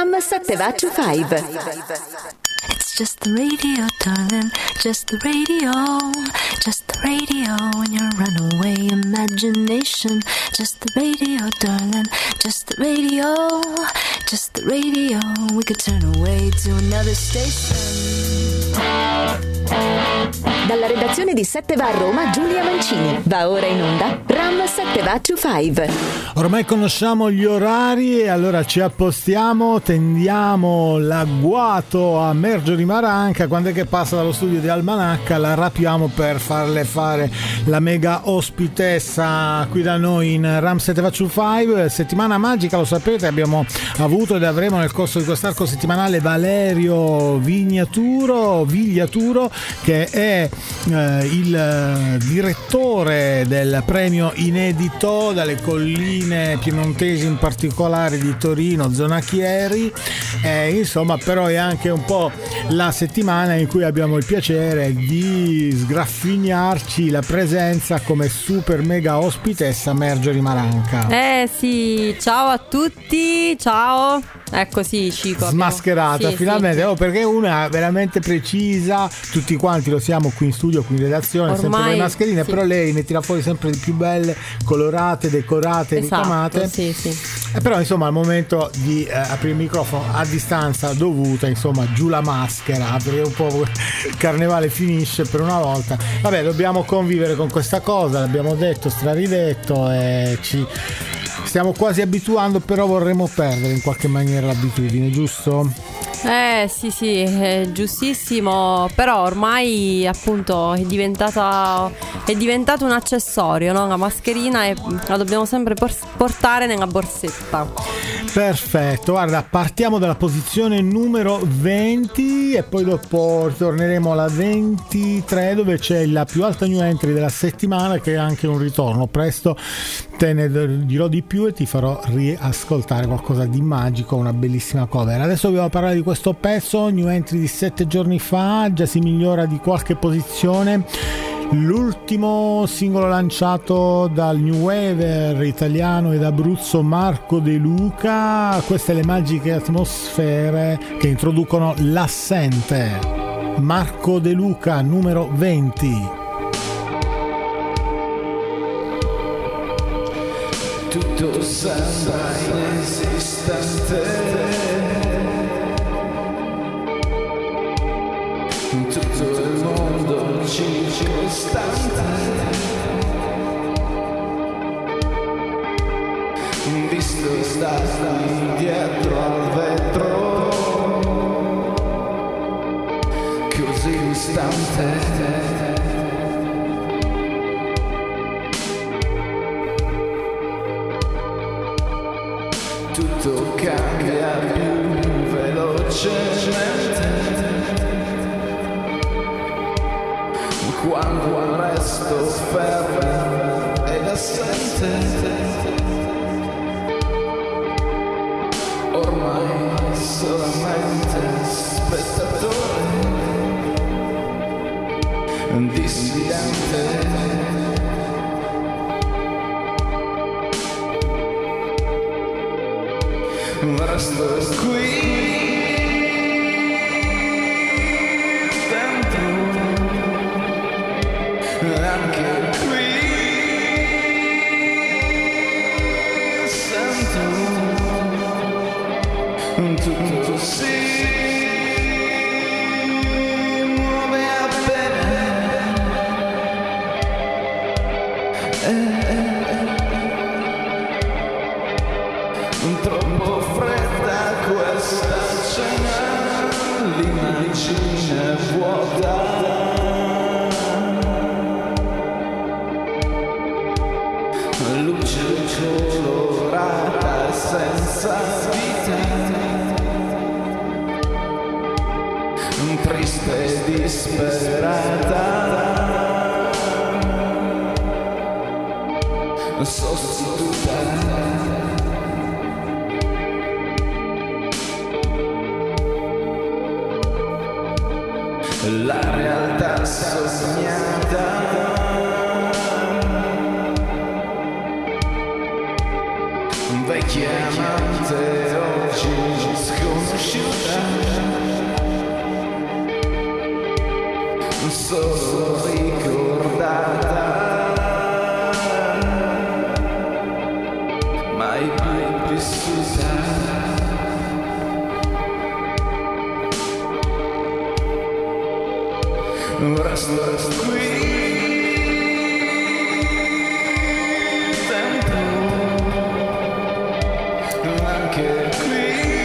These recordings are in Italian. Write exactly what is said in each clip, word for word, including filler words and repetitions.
Ram settecentoventiscinque. It's just the radio, darling, just the radio, just the radio in your runaway imagination. Just the radio, darling, just the radio, just the radio. We could turn away to another station. Dalla redazione di sette va a Roma, Giulia Mancini. Va ora in onda Ram settecentoventiscinque. Ormai conosciamo gli orari e allora ci appostiamo, tendiamo l'agguato a Mergio di Maranca. Quando è che passa dallo studio di Almanacca la rapiamo per farle fare la mega ospitessa qui da noi in Ram settecentoventiscinque. Settimana magica, lo sapete, abbiamo avuto ed avremo nel corso di quest'arco settimanale Valerio Vignaturo, Vigliaturo, che è eh, il direttore del premio Inedito dalle colline piemontesi, in particolare di Torino, zona Chieri. Eh, insomma, però è anche un po' la settimana in cui abbiamo il piacere di sgraffignarci la presenza come super mega ospitessa Mergio di Maranca. Eh sì, ciao a tutti, ciao. Ecco sì, Cico. Smascherata, sì, finalmente, sì. Oh, perché una veramente precisa, tutti quanti lo siamo qui in studio, qui in redazione, ormai, sempre con le mascherine, sì. Però lei ne tira fuori sempre di più belle, colorate, decorate, esatto, ricamate. sì, sì. E però insomma al momento di eh, aprire il microfono a distanza dovuta, insomma giù la maschera, perché un po' il carnevale finisce per una volta. Vabbè, dobbiamo convivere con questa cosa, l'abbiamo detto, straridetto, e ci stiamo quasi abituando, però vorremmo perdere in qualche maniera l'abitudine, giusto? Eh sì sì, è giustissimo, però ormai appunto è diventata è diventato un accessorio, no? La mascherina e la dobbiamo sempre por- portare nella borsetta. Perfetto, guarda, partiamo dalla posizione numero venti e poi dopo torneremo alla ventitré, dove c'è la più alta new entry della settimana, che è anche un ritorno. Presto te ne dirò di più e ti farò riascoltare qualcosa di magico, una bellissima cover. Adesso dobbiamo parlare di questo pezzo, new entry di sette giorni fa, già si migliora di qualche posizione. L'ultimo singolo lanciato dal new waver italiano ed Abruzzo Marco De Luca. Queste le magiche atmosfere che introducono l'assente. Marco De Luca, numero venti. Tutto sembra inesistente, tutto il mondo circostante, visto da dietro al vetro, così distante. Tutto cambia più velocemente quando il resto fermo ed assente. Ormai solamente spettatore, dissidente. Resto qui dentro, anche qui sento tutto si muove appena, eh, eh. Troppo fredda questa cena, l'immagine vuota, luce colorata senza vita, triste e disperata, sostituta. La realtà sognata, vecchia amante oggi sconosciuta. solo ricordata, mai più vissuta. Resto qui tempo, anche qui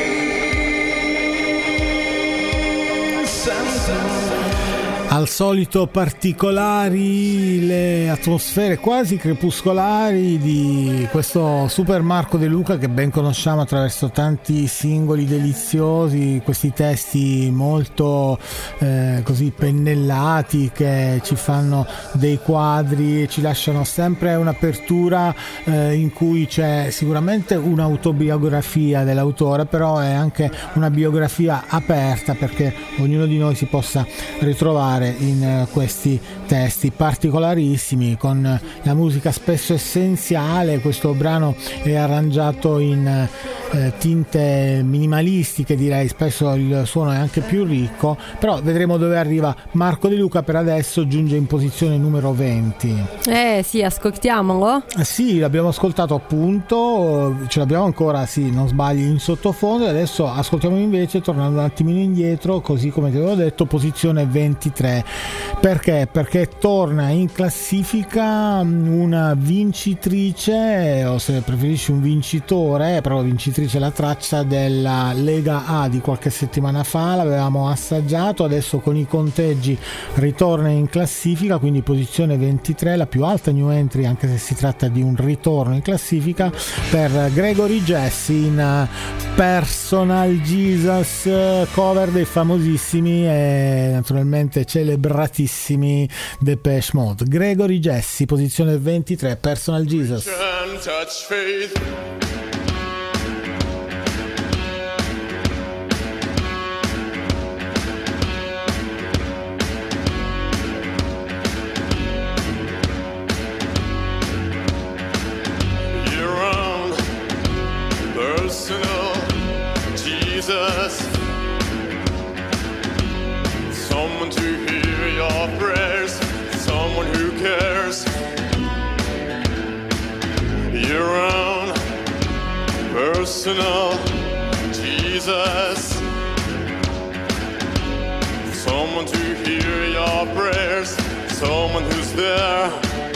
sento. Al solito particolari le atmosfere quasi crepuscolari di questo Super Marco De Luca, che ben conosciamo attraverso tanti singoli deliziosi, questi testi molto eh, così pennellati che ci fanno dei quadri e ci lasciano sempre un'apertura eh, in cui c'è sicuramente un'autobiografia dell'autore, però è anche una biografia aperta perché ognuno di noi si possa ritrovare in questi testi particolarissimi, con la musica spesso essenziale. Questo brano è arrangiato in eh, tinte minimalistiche, direi, spesso il suono è anche più ricco, però vedremo dove arriva Marco De Luca. Per adesso giunge in posizione numero venti. Eh sì, ascoltiamolo. Eh sì, l'abbiamo ascoltato appunto, ce l'abbiamo ancora, sì, non sbagli, in sottofondo, e adesso ascoltiamo invece, tornando un attimino indietro, così come ti avevo detto, posizione ventitré. Perché? Perché torna in classifica una vincitrice, o se preferisci un vincitore, però vincitrice la traccia della Lega A di qualche settimana fa, l'avevamo assaggiato, adesso con i conteggi ritorna in classifica, quindi posizione ventitré, la più alta new entry, anche se si tratta di un ritorno in classifica, per Gregory Jesse in Personal Jesus, cover dei famosissimi e naturalmente celebratissimi Depeche Mode. Gregory Jesse, posizione ventitré, Personal Jesus. Your own personal Jesus, someone to hear your prayers, someone who cares. Your own personal Jesus, someone to hear your prayers, someone who's there.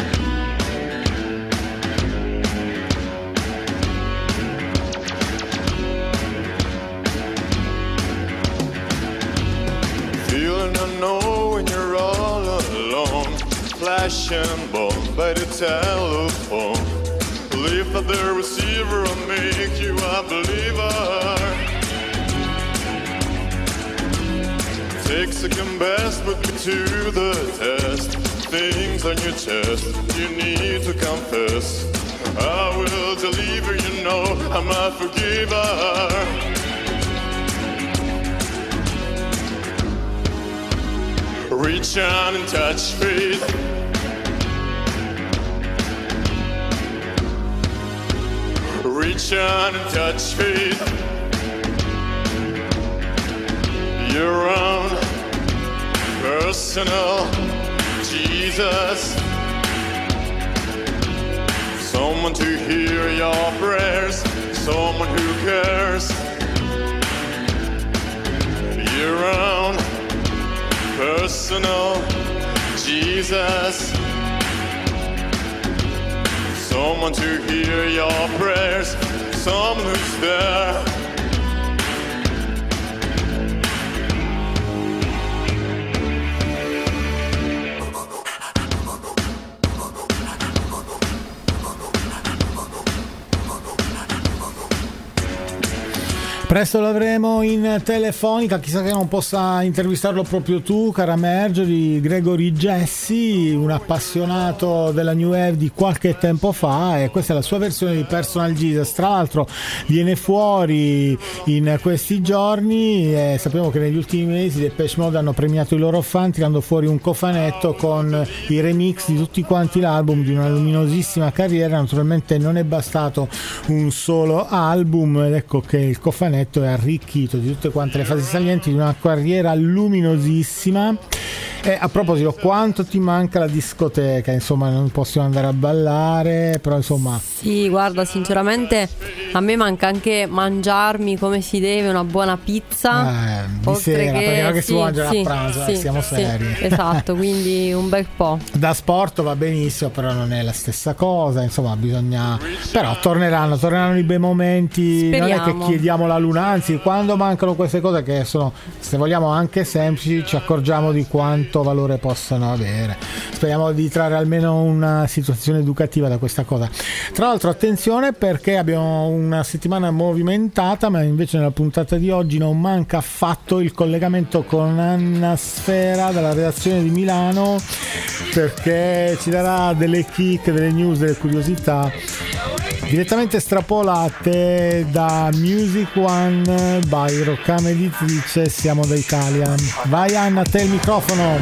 Feeling unknown when you're all alone, flash and bomb by the telephone. Lift up the receiver and make you a believer. Take second best, put me to the test. Things on your chest, you need to confess. I will deliver, you know I'm a forgiver. Reach out and touch faith. Reach out and touch faith. Your own personal Jesus, someone to hear your prayers, someone who cares. Your own personal Jesus, someone to hear your prayers, someone who's there. Presto lo avremo in telefonica, chissà che non possa intervistarlo proprio tu, cara Mergio, di Gregory Jesse, un appassionato della New Wave di qualche tempo fa, e questa è la sua versione di Personal Jesus. Tra l'altro viene fuori in questi giorni e sappiamo che negli ultimi mesi Depeche Mode hanno premiato i loro fan tirando fuori un cofanetto con i remix di tutti quanti l'album di una luminosissima carriera. Naturalmente non è bastato un solo album, ed ecco che il cofanetto è arricchito di tutte quante le fasi salienti di una carriera luminosissima. E a proposito, quanto ti manca la discoteca? Insomma, non possiamo andare a ballare, però insomma... Sì, guarda, sinceramente a me manca anche mangiarmi come si deve una buona pizza. Eh, di sera, che, perché non è che sì, si può mangiare sì, a pranzo, sì, eh, siamo sì, seri. Esatto, quindi un bel po'. Da sport va benissimo, però non è la stessa cosa, insomma bisogna... Però torneranno, torneranno i bei momenti. Speriamo. Non è che chiediamo la luna, anzi quando mancano queste cose che sono, se vogliamo, anche semplici, ci accorgiamo di quanto valore possano avere. Speriamo di trarre almeno una situazione educativa da questa cosa. Tra l'altro attenzione, perché abbiamo una settimana movimentata, ma invece nella puntata di oggi non manca affatto il collegamento con Anna Sfera dalla redazione di Milano, perché ci darà delle kick, delle news, delle curiosità direttamente strapolate da Music One by Roccam Editrice. Siamo da Italia. Vai Anna, a te il microfono.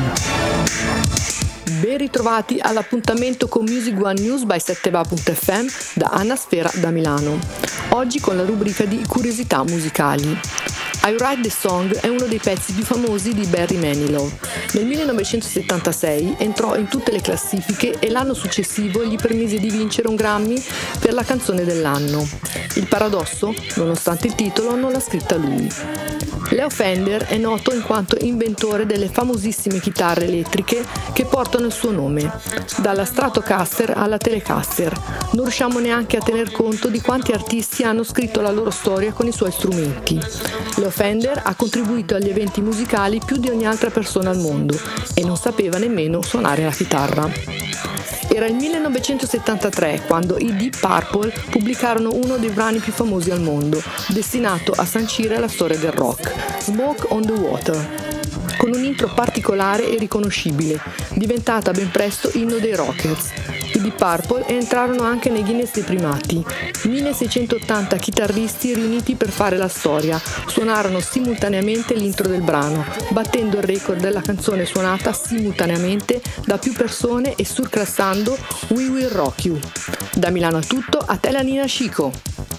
Ben ritrovati all'appuntamento con Music One News by sette va punto effe emme da Anna Sfera da Milano. Oggi con la rubrica di curiosità musicali. I Write the Song è uno dei pezzi più famosi di Barry Manilow. Nel millenovecentosettantasei entrò in tutte le classifiche e l'anno successivo gli permise di vincere un Grammy per la canzone dell'anno. Il paradosso, nonostante il titolo, non l'ha scritta lui. Leo Fender è noto in quanto inventore delle famosissime chitarre elettriche che portano il suo nome, dalla Stratocaster alla Telecaster. Non riusciamo neanche a tener conto di quanti artisti hanno scritto la loro storia con i suoi strumenti. Leo Fender ha contribuito agli eventi musicali più di ogni altra persona al mondo e non sapeva nemmeno suonare la chitarra. Era il millenovecentosettantatré quando i Deep Purple pubblicarono uno dei brani più famosi al mondo, destinato a sancire la storia del rock, Smoke on the Water, con un intro particolare e riconoscibile, diventata ben presto inno dei rockers. I Deep Purple entrarono anche nei Guinness dei primati. milleseicentottanta chitarristi riuniti per fare la storia suonarono simultaneamente l'intro del brano, battendo il record della canzone suonata simultaneamente da più persone e surclassando We Will Rock You. Da Milano è tutto, a te la Nina Chico.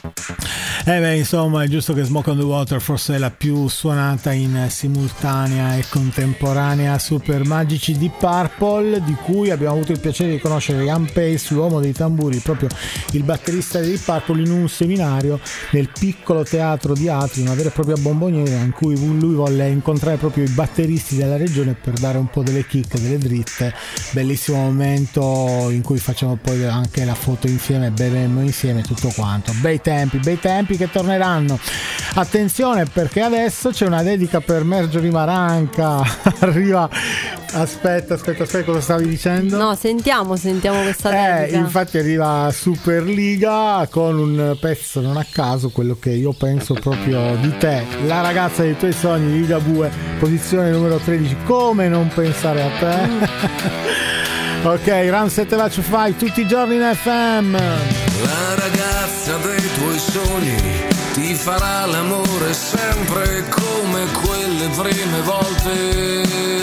Eh beh, insomma, è giusto che Smoke on the Water forse è la più suonata in simultanea e contemporanea Super Magici Deep Purple, di cui abbiamo avuto il piacere di conoscere Ian Pace, l'uomo dei tamburi, proprio il batterista di Deep Purple, in un seminario nel piccolo teatro di Atri, una vera e propria bomboniera, in cui lui volle incontrare proprio i batteristi della regione per dare un po' delle kick, delle dritte. Bellissimo momento in cui facciamo poi anche la foto insieme, berremo insieme, tutto quanto. Bei tempi, bei tempi che torneranno. Attenzione, perché adesso c'è una dedica per Marjorie Maranca. Arriva, aspetta, aspetta, aspetta, cosa stavi dicendo? No, sentiamo, sentiamo questa eh, dedica. Infatti arriva Superliga con un pezzo, non a caso, quello che io penso proprio di te, la ragazza dei tuoi sogni, Liga Bue, posizione numero tredici. Come non pensare a te? Mm. Ok, Ram sette va to five tutti i giorni in effe emme. La ragazza dei tuoi sogni ti farà l'amore sempre come quelle prime volte.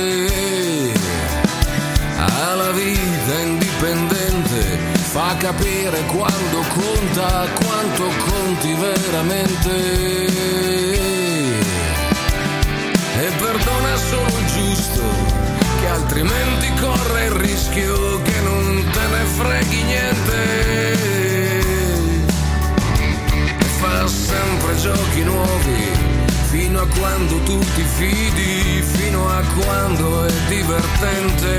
Ha la vita indipendente, fa capire quando conta, quanto conti veramente. E perdona solo il giusto, che altrimenti corre il rischio che non te ne freghi niente. E fa sempre giochi nuovi, fino a quando tu ti fidi, fino a quando è divertente.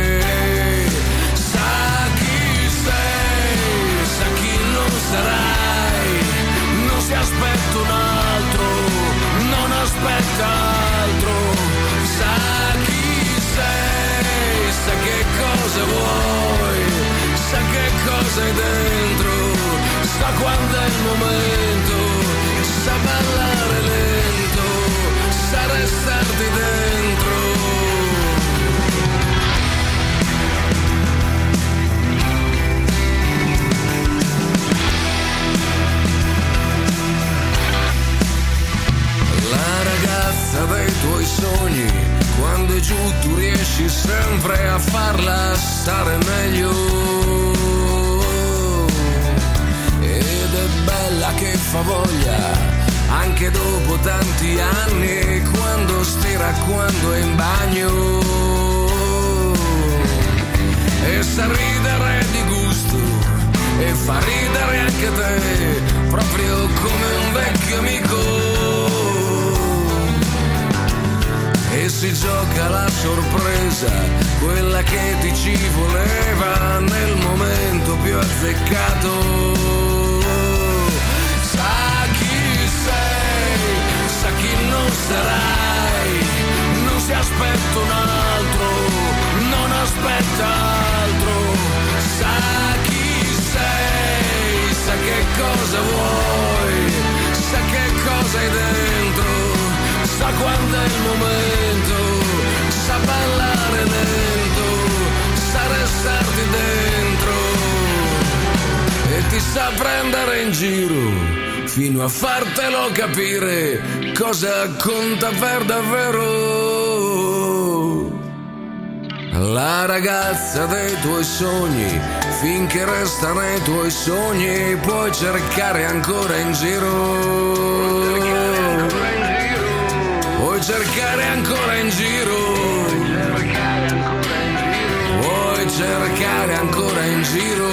Sa chi sei, sa chi non sarai, non si aspetta un altro, non aspetta altro. Sa chi sei, sa che cosa vuoi, sa che cosa hai dentro, sa quando è il momento, sa ballare lento, sa restarti dentro. La ragazza dei tuoi sogni, quando è giù tu riesci sempre a farla stare meglio. Ed è bella che fa voglia, anche dopo tanti anni, quando stira, quando è in bagno. e sa ridere di gusto e fa ridere anche te, proprio come un vecchio amico. E si gioca la sorpresa, quella che ti ci voleva nel momento più azzeccato. Sa chi sei, sa chi non sarai, non si aspetta un altro, non aspetta altro. Sa chi sei, sa che cosa vuoi, sa che cosa hai dentro, sa quando è il momento, sa ballare lento, sa restarti dentro e ti sa prendere in giro fino a fartelo capire cosa conta per davvero. La ragazza dei tuoi sogni, finché resta nei tuoi sogni, puoi cercare ancora in giro. Puoi cercare ancora in giro, vuoi cercare ancora in giro.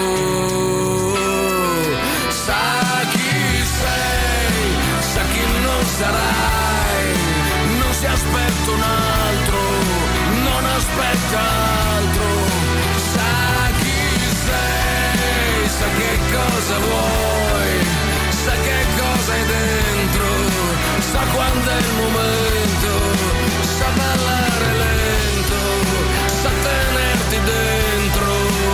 Sa chi sei, sa chi non sarai, non si aspetta un altro, non aspetta altro. Sa chi sei, sa che cosa vuoi, sa che cosa hai dentro, sa quando è il momento, sa ballare lento, sa tenerti dentro.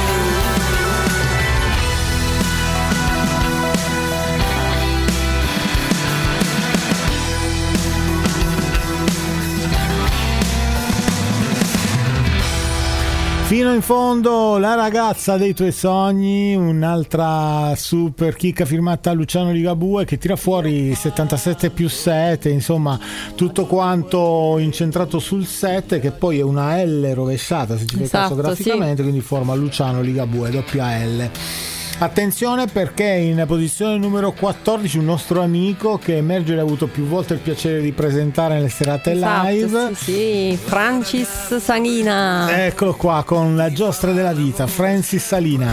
Fino in fondo, la ragazza dei tuoi sogni, un'altra super chicca firmata Luciano Ligabue che tira fuori settantasette più sette, insomma tutto quanto incentrato sul sette, che poi è una L rovesciata se ci fai Esatto, caso graficamente, sì. quindi forma Luciano Ligabue, doppia L. Attenzione perché in posizione numero quattordici un nostro amico che Emergere ha avuto più volte il piacere di presentare nelle serate Esatto, live. sì, sì, Francis Salina. Eccolo qua con La giostra della vita, Francis Salina.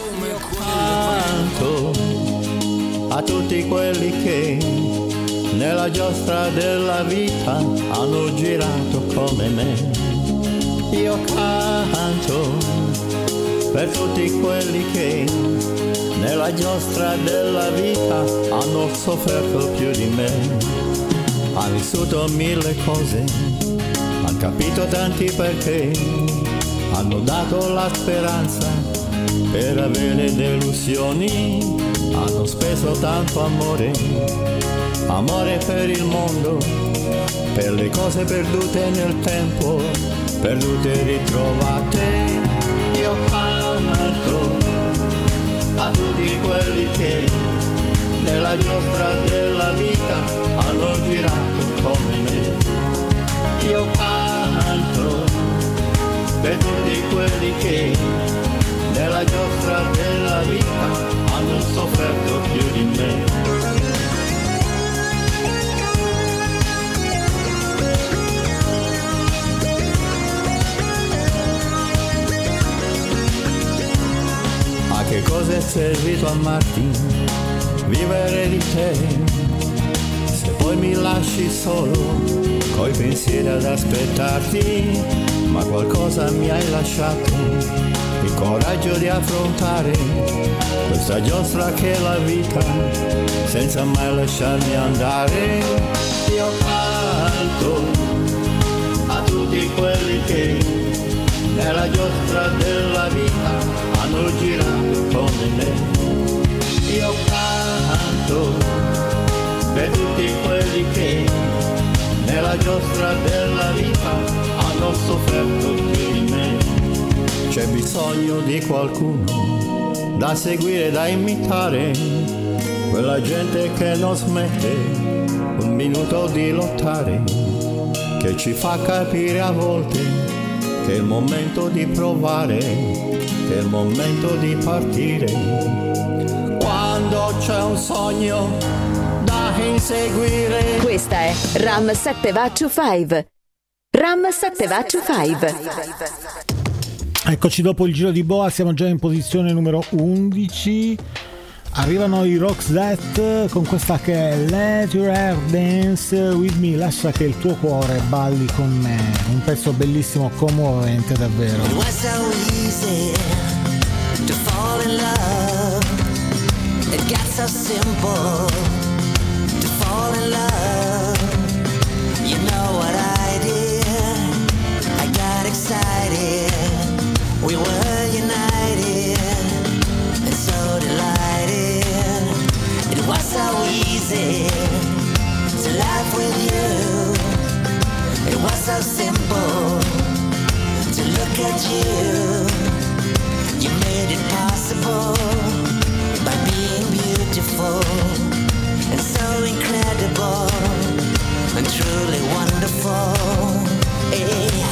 Canto a tutti quelli che nella giostra della vita hanno girato come me. Io canto per tutti quelli che nella giostra della vita hanno sofferto più di me, hanno vissuto mille cose, hanno capito tanti perché, hanno dato la speranza per avere delusioni, hanno speso tanto amore, amore per il mondo, per le cose perdute nel tempo, perdute e ritrovate. Io canto a tutti quelli che nella giostra della vita hanno girato come me. Io canto per tutti quelli che nella giostra della vita hanno sofferto più di me. Che cosa è servito amarti, vivere di te, se poi mi lasci solo, coi pensieri ad aspettarti, ma qualcosa mi hai lasciato, il coraggio di affrontare questa giostra che è la vita, senza mai lasciarmi andare. Io canto a tutti quelli che nella giostra della vita hanno girato come me. Io canto per tutti quelli che nella giostra della vita hanno sofferto più di me. C'è bisogno di qualcuno da seguire, da imitare, quella gente che non smette un minuto di lottare, che ci fa capire a volte che è il momento di provare, che è il momento di partire. Quando c'è un sogno da inseguire. Questa è Ram sette Va to cinque. Ram sette Va to cinque. Eccoci dopo il giro di boa, siamo già in posizione numero undici. Arrivano i Roxette con questa che è Let Your Hair Dance With Me, lascia che il tuo cuore balli con me. Un pezzo bellissimo, commovente davvero. It was so easy to fall in love. It got so simple to fall in love. You know what I did? I got excited. We were united and so delighted. It was so easy to laugh with you. It was so simple to look at you. You made it possible by being beautiful and so incredible and truly wonderful. Yeah.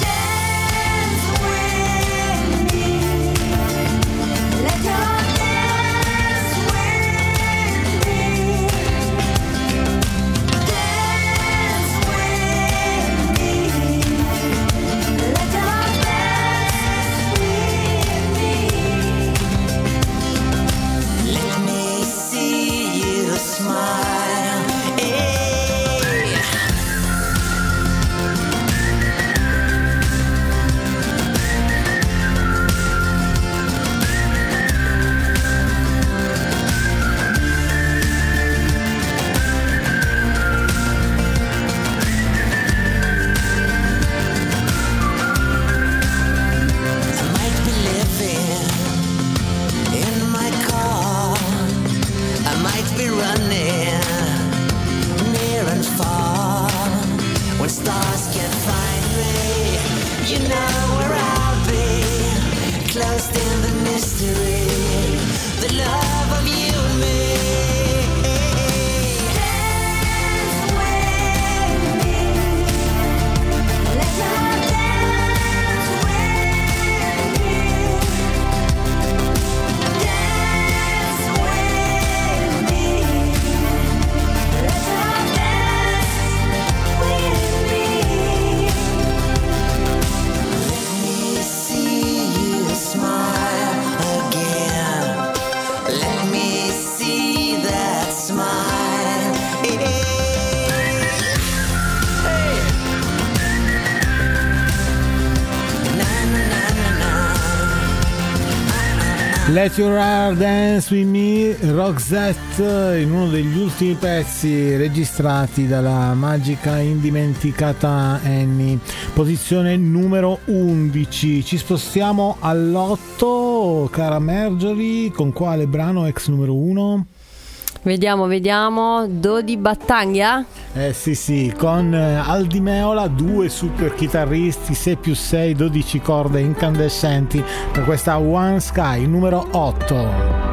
Let Your Hair Dance With Me, Roxette, in uno degli ultimi pezzi registrati dalla magica indimenticata Annie, posizione numero undici. Ci spostiamo all'otto, cara Marjorie, con quale brano ex numero uno? Vediamo, vediamo, Dodi Battaglia? Eh sì sì, con Aldi Meola, due super chitarristi, sei più sei, dodici corde incandescenti per questa One Sky, numero otto.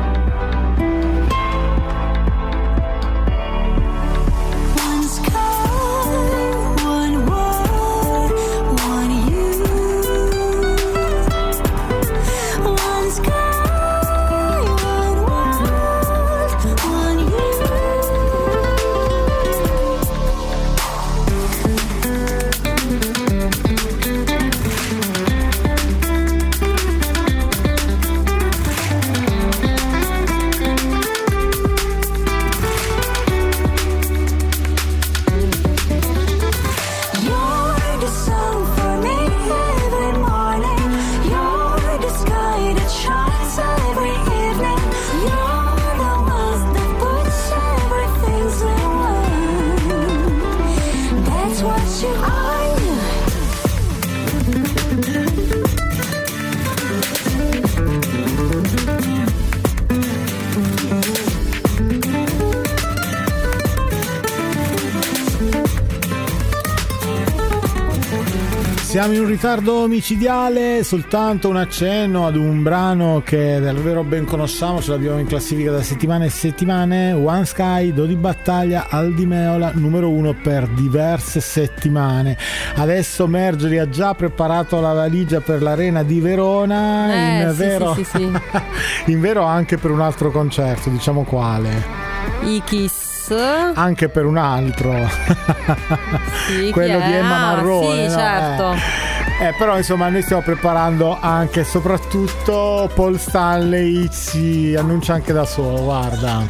Siamo in un ritardo micidiale, soltanto un accenno ad un brano che davvero ben conosciamo, ce l'abbiamo in classifica da settimane e settimane, One Sky, Dodi Battaglia, Aldi Meola, numero uno per diverse settimane. Adesso Marjorie ha già preparato la valigia per l'Arena di Verona, eh, in, sì, vero, sì, sì, sì. in vero anche per un altro concerto, diciamo quale? I Kiss. Anche per un altro, sì, quello di Emma ah, Marrone, sì, no? certo. Eh. Eh, però insomma noi stiamo preparando anche, soprattutto Paul Stanley ci annuncia anche da solo, guarda.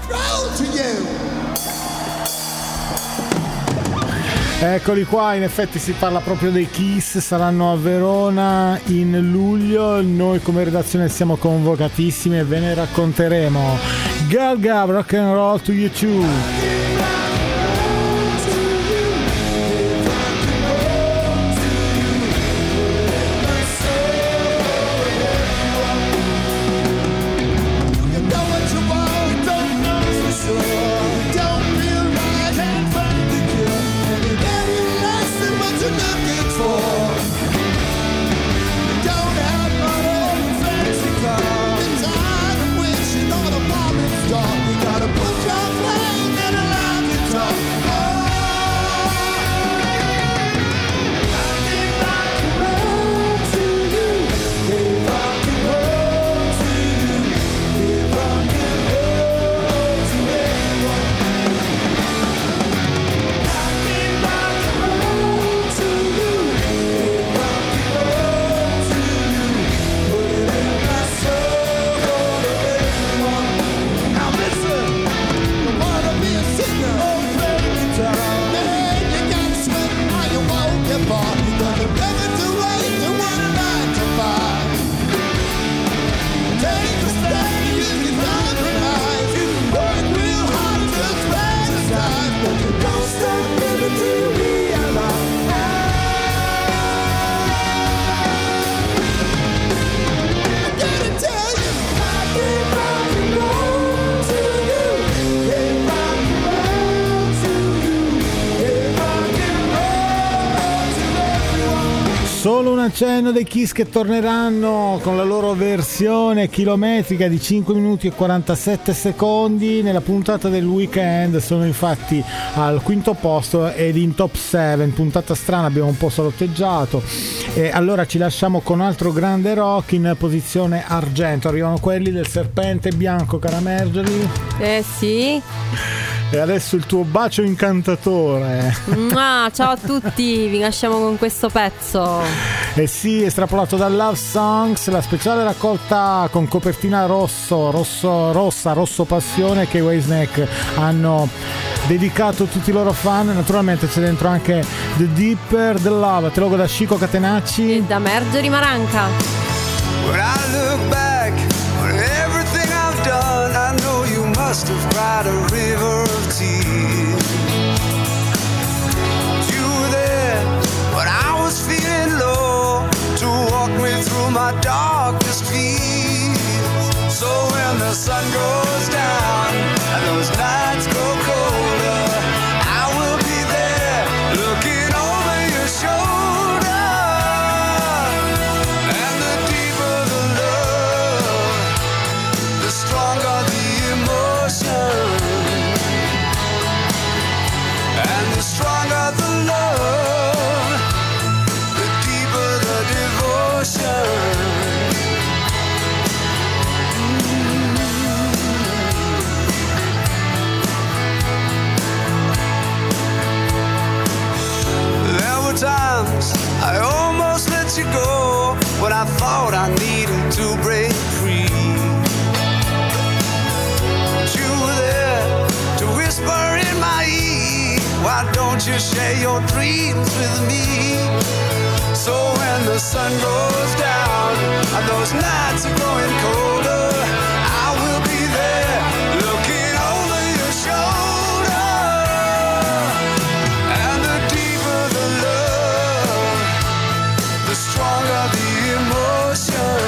Eccoli qua, in effetti si parla proprio dei Kiss, saranno a Verona in luglio, noi come redazione siamo convocatissimi e ve ne racconteremo. Girl Gab, rock and roll to you too. Solo un accenno dei Kiss che torneranno con la loro versione chilometrica di cinque minuti e quarantasette secondi nella puntata del weekend. Sono infatti al quinto posto ed in top sette, puntata strana, abbiamo un po' salotteggiato. E allora ci lasciamo con altro grande rock in posizione argento. Arrivano quelli del Serpente Bianco, cara Marjorie. Eh sì. E adesso il tuo bacio incantatore. Ah, ciao a tutti, vi lasciamo con questo pezzo. E sì, estrapolato da Love Songs, la speciale raccolta con copertina rosso, rosso rossa, rosso passione che i Whitesnake hanno dedicato a tutti i loro fan. Naturalmente c'è dentro anche The Deeper, The Love. Te lo da Chico Catenacci e da Marjorie Maranca. When I look back on everything I've done, I know you must have cried a river of tears. You were there when I was feeling low, to walk me through my darkest fears. So when the sun goes down and those nights go colder, I will be there looking over your shoulder. And the deeper the love, the stronger the emotion. And the stronger the love, the deeper the devotion. There were times I almost let you go, when I thought I needed to break free. But you were there to whisper in my ear, why don't you share your dreams with me? So when the sun goes down and those nights are growing colder, I will be there looking over your shoulder. And the deeper the love, the stronger the emotion.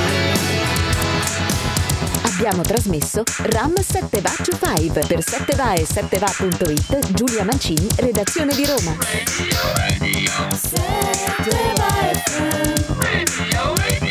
Abbiamo trasmesso Ram sette Va to cinque per sette Va e sette Va punto it. Giulia Mancini, redazione di Roma. Radio, radio. sette Va F M. Radio